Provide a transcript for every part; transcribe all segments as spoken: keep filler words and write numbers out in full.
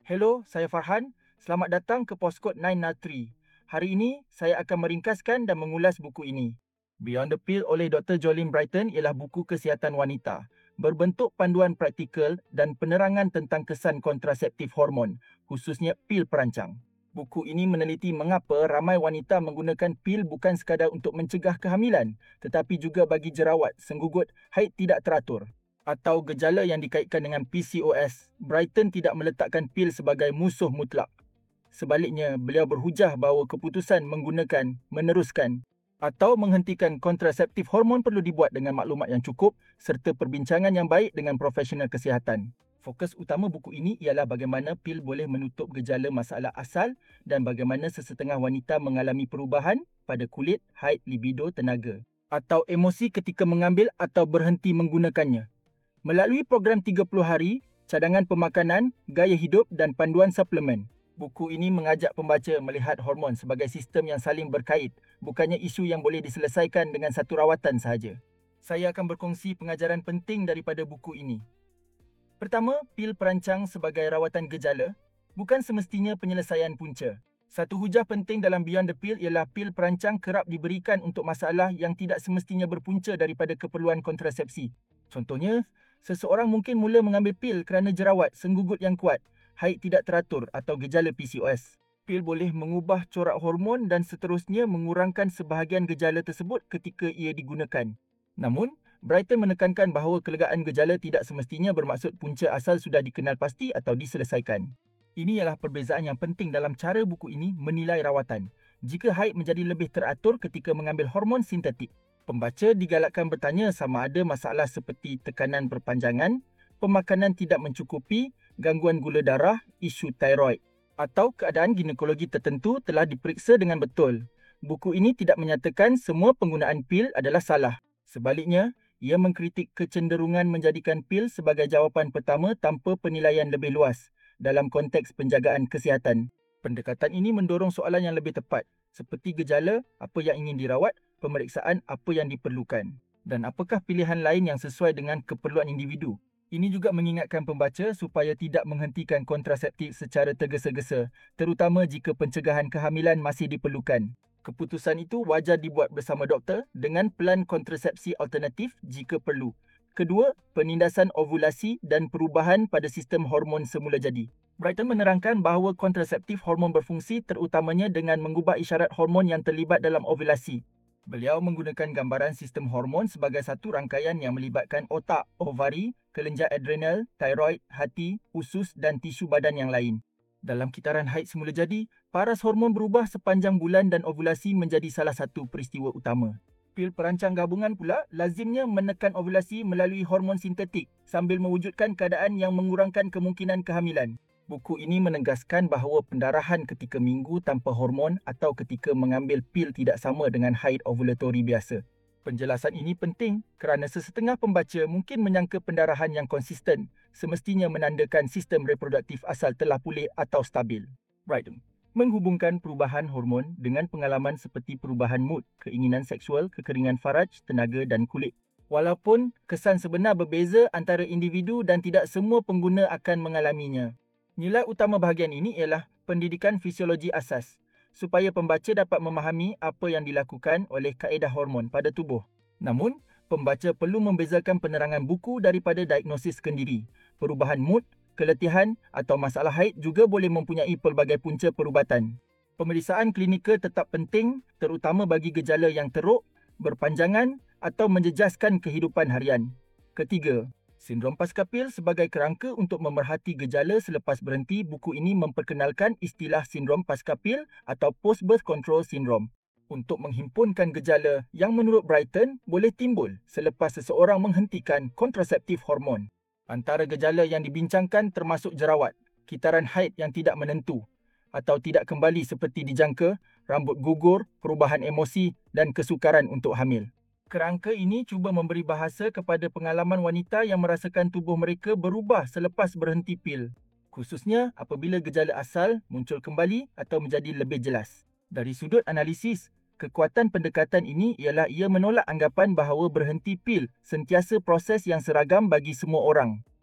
Hello, saya Farhan. Selamat datang ke Postkod sembilan nol tiga. Hari ini, saya akan meringkaskan dan mengulas buku ini. Beyond the Pill oleh Doktor Jolene Brighten ialah buku kesihatan wanita, berbentuk panduan praktikal dan penerangan tentang kesan kontraseptif hormon, khususnya pil perancang. Buku ini meneliti mengapa ramai wanita menggunakan pil bukan sekadar untuk mencegah kehamilan, tetapi juga bagi jerawat, senggugut, haid tidak teratur atau gejala yang dikaitkan dengan P C O S. Brighten tidak meletakkan pil sebagai musuh mutlak. Sebaliknya, beliau berhujah bahawa keputusan menggunakan, meneruskan atau menghentikan kontraseptif hormon perlu dibuat dengan maklumat yang cukup serta perbincangan yang baik dengan profesional kesihatan. Fokus utama buku ini ialah bagaimana pil boleh menutup gejala masalah asal dan bagaimana sesetengah wanita mengalami perubahan pada kulit, haid, libido, tenaga atau emosi ketika mengambil atau berhenti menggunakannya. Melalui program tiga puluh hari, cadangan pemakanan, gaya hidup dan panduan suplemen, buku ini mengajak pembaca melihat hormon sebagai sistem yang saling berkait, bukannya isu yang boleh diselesaikan dengan satu rawatan sahaja. Saya akan berkongsi pengajaran penting daripada buku ini. Pertama, pil perancang sebagai rawatan gejala bukan semestinya penyelesaian punca. Satu hujah penting dalam Beyond the Pill ialah pil perancang kerap diberikan untuk masalah yang tidak semestinya berpunca daripada keperluan kontrasepsi. Contohnya, seseorang mungkin mula mengambil pil kerana jerawat, senggugut yang kuat, haid tidak teratur atau gejala P C O S. Pil boleh mengubah corak hormon dan seterusnya mengurangkan sebahagian gejala tersebut ketika ia digunakan. Namun, Brighten menekankan bahawa kelegaan gejala tidak semestinya bermaksud punca asal sudah dikenal pasti atau diselesaikan. Ini ialah perbezaan yang penting dalam cara buku ini menilai rawatan. Jika haid menjadi lebih teratur ketika mengambil hormon sintetik, pembaca digalakkan bertanya sama ada masalah seperti tekanan berpanjangan, pemakanan tidak mencukupi, gangguan gula darah, isu tiroid atau keadaan ginekologi tertentu telah diperiksa dengan betul. Buku ini tidak menyatakan semua penggunaan pil adalah salah. Sebaliknya, ia mengkritik kecenderungan menjadikan pil sebagai jawapan pertama tanpa penilaian lebih luas dalam konteks penjagaan kesihatan. Pendekatan ini mendorong soalan yang lebih tepat, seperti gejala, apa yang ingin dirawat, pemeriksaan apa yang diperlukan, dan apakah pilihan lain yang sesuai dengan keperluan individu. Ini juga mengingatkan pembaca supaya tidak menghentikan kontraseptif secara tergesa-gesa, terutama jika pencegahan kehamilan masih diperlukan. Keputusan itu wajar dibuat bersama doktor dengan pelan kontrasepsi alternatif jika perlu. Kedua, penindasan ovulasi dan perubahan pada sistem hormon semula jadi. Brighten menerangkan bahawa kontraseptif hormon berfungsi terutamanya dengan mengubah isyarat hormon yang terlibat dalam ovulasi. Beliau menggunakan gambaran sistem hormon sebagai satu rangkaian yang melibatkan otak, ovari, kelenjar adrenal, tiroid, hati, usus dan tisu badan yang lain. Dalam kitaran haid semula jadi, paras hormon berubah sepanjang bulan dan ovulasi menjadi salah satu peristiwa utama. Pil perancang gabungan pula lazimnya menekan ovulasi melalui hormon sintetik sambil mewujudkan keadaan yang mengurangkan kemungkinan kehamilan. Buku ini menegaskan bahawa pendarahan ketika minggu tanpa hormon atau ketika mengambil pil tidak sama dengan haid ovulatori biasa. Penjelasan ini penting kerana sesetengah pembaca mungkin menyangka pendarahan yang konsisten semestinya menandakan sistem reproduktif asal telah pulih atau stabil. Brighten menghubungkan perubahan hormon dengan pengalaman seperti perubahan mood, keinginan seksual, kekeringan faraj, tenaga dan kulit. Walaupun kesan sebenar berbeza antara individu dan tidak semua pengguna akan mengalaminya. Nilai utama bahagian ini ialah pendidikan fisiologi asas, supaya pembaca dapat memahami apa yang dilakukan oleh kaedah hormon pada tubuh. Namun, pembaca perlu membezakan penerangan buku daripada diagnosis sendiri. Perubahan mood, keletihan atau masalah haid juga boleh mempunyai pelbagai punca perubatan. Pemeriksaan klinikal tetap penting terutama bagi gejala yang teruk, berpanjangan atau menjejaskan kehidupan harian. Ketiga, sindrom pasca pil sebagai kerangka untuk memerhati gejala selepas berhenti. Buku ini memperkenalkan istilah sindrom pasca pil atau post-birth control syndrome untuk menghimpunkan gejala yang menurut Brighten boleh timbul selepas seseorang menghentikan kontraseptif hormon. Antara gejala yang dibincangkan termasuk jerawat, kitaran haid yang tidak menentu atau tidak kembali seperti dijangka, rambut gugur, perubahan emosi dan kesukaran untuk hamil. Kerangka ini cuba memberi bahasa kepada pengalaman wanita yang merasakan tubuh mereka berubah selepas berhenti pil, khususnya apabila gejala asal muncul kembali atau menjadi lebih jelas. Dari sudut analisis, kekuatan pendekatan ini ialah ia menolak anggapan bahawa berhenti pil sentiasa proses yang seragam bagi semua orang.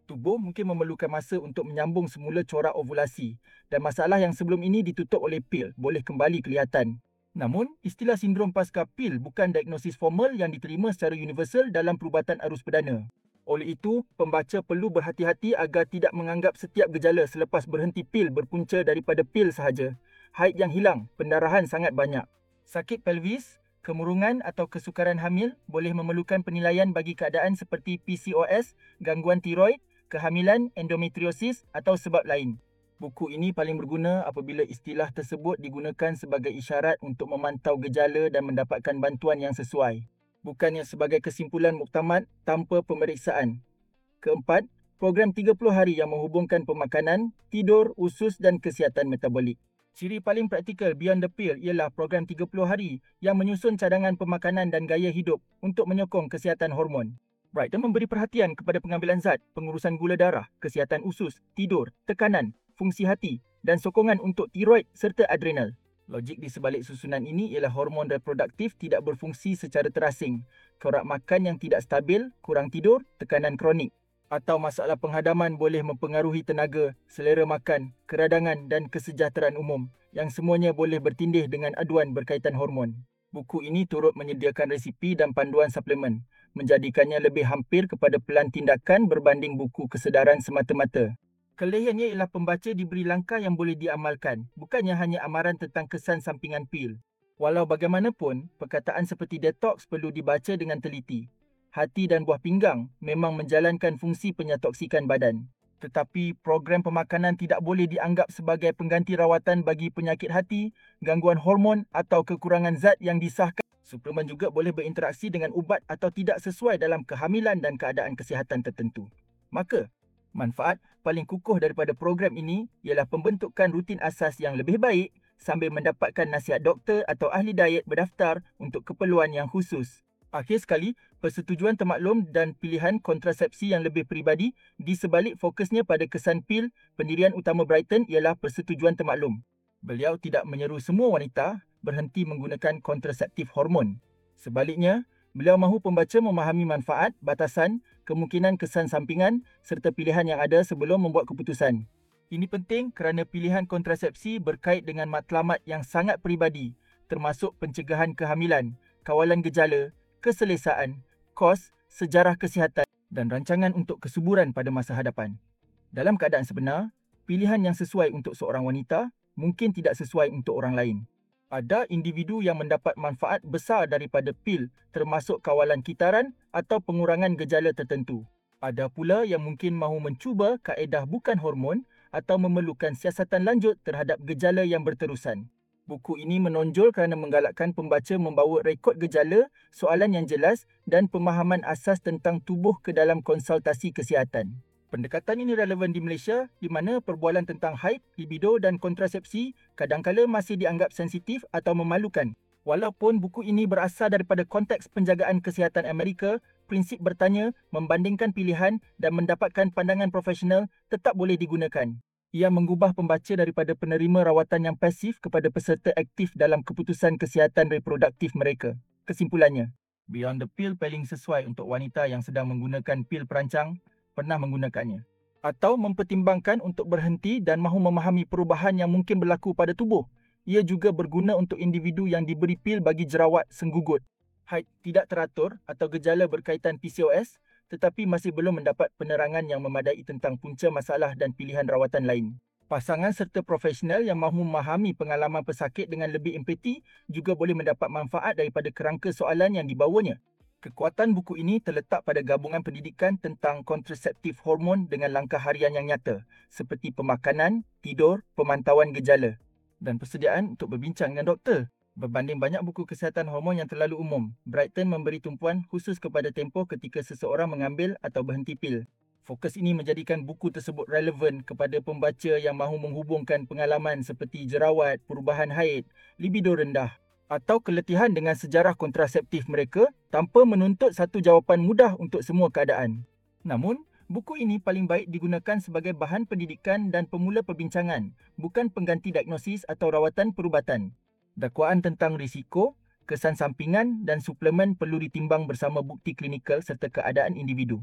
Tubuh mungkin memerlukan masa untuk menyambung semula corak ovulasi dan masalah yang sebelum ini ditutup oleh pil boleh kembali kelihatan. Namun, istilah sindrom pasca pil bukan diagnosis formal yang diterima secara universal dalam perubatan arus perdana. Oleh itu, pembaca perlu berhati-hati agar tidak menganggap setiap gejala selepas berhenti pil berpunca daripada pil sahaja. Haid yang hilang, pendarahan sangat banyak. Sakit pelvis, kemurungan atau kesukaran hamil boleh memerlukan penilaian bagi keadaan seperti P C O S, gangguan tiroid, kehamilan, endometriosis atau sebab lain. Buku ini paling berguna apabila istilah tersebut digunakan sebagai isyarat untuk memantau gejala dan mendapatkan bantuan yang sesuai, bukannya sebagai kesimpulan muktamad tanpa pemeriksaan. Keempat, program tiga puluh hari yang menghubungkan pemakanan, tidur, usus dan kesihatan metabolik. Ciri paling praktikal Beyond the Pill ialah program tiga puluh hari yang menyusun cadangan pemakanan dan gaya hidup untuk menyokong kesihatan hormon. Brighton memberi perhatian kepada pengambilan zat, pengurusan gula darah, kesihatan usus, tidur, tekanan, fungsi hati dan sokongan untuk tiroid serta adrenal. Logik di sebalik susunan ini ialah hormon reproduktif tidak berfungsi secara terasing, corak makan yang tidak stabil, kurang tidur, tekanan kronik atau masalah penghadaman boleh mempengaruhi tenaga, selera makan, keradangan dan kesejahteraan umum yang semuanya boleh bertindih dengan aduan berkaitan hormon. Buku ini turut menyediakan resipi dan panduan suplemen, menjadikannya lebih hampir kepada pelan tindakan berbanding buku kesedaran semata-mata. Kelebihannya ialah pembaca diberi langkah yang boleh diamalkan, bukannya hanya amaran tentang kesan sampingan pil. Walau bagaimanapun, perkataan seperti detox perlu dibaca dengan teliti. Hati dan buah pinggang memang menjalankan fungsi penyatoksikan badan. Tetapi program pemakanan tidak boleh dianggap sebagai pengganti rawatan bagi penyakit hati, gangguan hormon atau kekurangan zat yang disahkan. Suplemen juga boleh berinteraksi dengan ubat atau tidak sesuai dalam kehamilan dan keadaan kesihatan tertentu. Maka, manfaat paling kukuh daripada program ini ialah pembentukan rutin asas yang lebih baik sambil mendapatkan nasihat doktor atau ahli diet berdaftar untuk keperluan yang khusus. Akhir sekali, persetujuan termaklum dan pilihan kontrasepsi yang lebih peribadi di sebalik fokusnya pada kesan pil, pendirian utama Brighton ialah persetujuan termaklum. Beliau tidak menyeru semua wanita berhenti menggunakan kontraseptif hormon. Sebaliknya, beliau mahu pembaca memahami manfaat, batasan, kemungkinan kesan sampingan serta pilihan yang ada sebelum membuat keputusan. Ini penting kerana pilihan kontrasepsi berkait dengan matlamat yang sangat peribadi, termasuk pencegahan kehamilan, kawalan gejala, keselesaan, kos, sejarah kesihatan dan rancangan untuk kesuburan pada masa hadapan. Dalam keadaan sebenar, pilihan yang sesuai untuk seorang wanita mungkin tidak sesuai untuk orang lain. Ada individu yang mendapat manfaat besar daripada pil termasuk kawalan kitaran atau pengurangan gejala tertentu. Ada pula yang mungkin mahu mencuba kaedah bukan hormon atau memerlukan siasatan lanjut terhadap gejala yang berterusan. Buku ini menonjol kerana menggalakkan pembaca membawa rekod gejala, soalan yang jelas dan pemahaman asas tentang tubuh ke dalam konsultasi kesihatan. Pendekatan ini relevan di Malaysia di mana perbualan tentang haid, libido dan kontrasepsi kadangkala masih dianggap sensitif atau memalukan. Walaupun buku ini berasal daripada konteks penjagaan kesihatan Amerika, prinsip bertanya, membandingkan pilihan dan mendapatkan pandangan profesional tetap boleh digunakan. Ia mengubah pembaca daripada penerima rawatan yang pasif kepada peserta aktif dalam keputusan kesihatan reproduktif mereka. Kesimpulannya, Beyond the Pill paling sesuai untuk wanita yang sedang menggunakan pil perancang, pernah menggunakannya, atau mempertimbangkan untuk berhenti dan mahu memahami perubahan yang mungkin berlaku pada tubuh. Ia juga berguna untuk individu yang diberi pil bagi jerawat senggugut, haid tidak teratur atau gejala berkaitan P C O S tetapi masih belum mendapat penerangan yang memadai tentang punca masalah dan pilihan rawatan lain. Pasangan serta profesional yang mahu memahami pengalaman pesakit dengan lebih empati juga boleh mendapat manfaat daripada kerangka soalan yang dibawanya. Kekuatan buku ini terletak pada gabungan pendidikan tentang kontraseptif hormon dengan langkah harian yang nyata, seperti pemakanan, tidur, pemantauan gejala, dan persediaan untuk berbincang dengan doktor. Berbanding banyak buku kesihatan hormon yang terlalu umum, Brighton memberi tumpuan khusus kepada tempoh ketika seseorang mengambil atau berhenti pil. Fokus ini menjadikan buku tersebut relevan kepada pembaca yang mahu menghubungkan pengalaman seperti jerawat, perubahan haid, libido rendah atau keletihan dengan sejarah kontraseptif mereka tanpa menuntut satu jawapan mudah untuk semua keadaan. Namun, buku ini paling baik digunakan sebagai bahan pendidikan dan pemula perbincangan, bukan pengganti diagnosis atau rawatan perubatan. Dakwaan tentang risiko, kesan sampingan dan suplemen perlu ditimbang bersama bukti klinikal serta keadaan individu.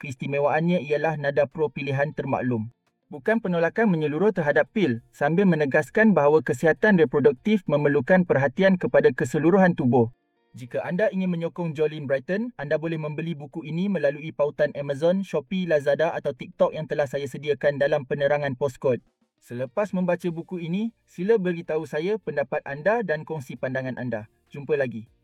Keistimewaannya ialah nada pro pilihan termaklum. Bukan penolakan menyeluruh terhadap pil, sambil menegaskan bahawa kesihatan reproduktif memerlukan perhatian kepada keseluruhan tubuh. Jika anda ingin menyokong Jolene Brighten, anda boleh membeli buku ini melalui pautan Amazon, Shopee, Lazada atau TikTok yang telah saya sediakan dalam penerangan postkod. Selepas membaca buku ini, sila beritahu saya pendapat anda dan kongsi pandangan anda. Jumpa lagi.